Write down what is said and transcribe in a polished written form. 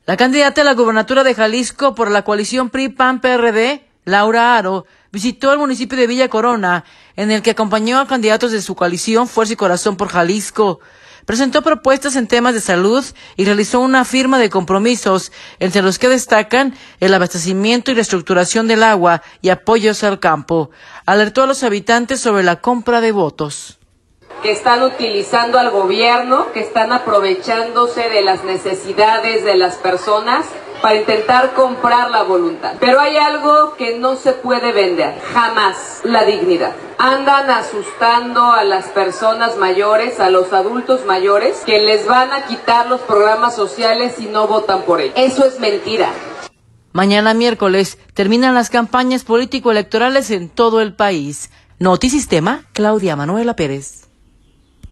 La candidata a la gubernatura de Jalisco por la coalición PRI-PAN-PRD, Laura Aro, visitó el municipio de Villa Corona, en el que acompañó a candidatos de su coalición Fuerza y Corazón por Jalisco. Presentó propuestas en temas de salud y realizó una firma de compromisos, entre los que destacan el abastecimiento y reestructuración del agua y apoyos al campo. Alertó a los habitantes sobre la compra de votos. Que están utilizando al gobierno, que están aprovechándose de las necesidades de las personas para intentar comprar la voluntad. Pero hay algo que no se puede vender, jamás: la dignidad. Andan asustando a las personas mayores, a los adultos mayores, que les van a quitar los programas sociales si no votan por ellos. Eso es mentira. Mañana miércoles terminan las campañas político-electorales en todo el país. Notisistema, Claudia Manuela Pérez.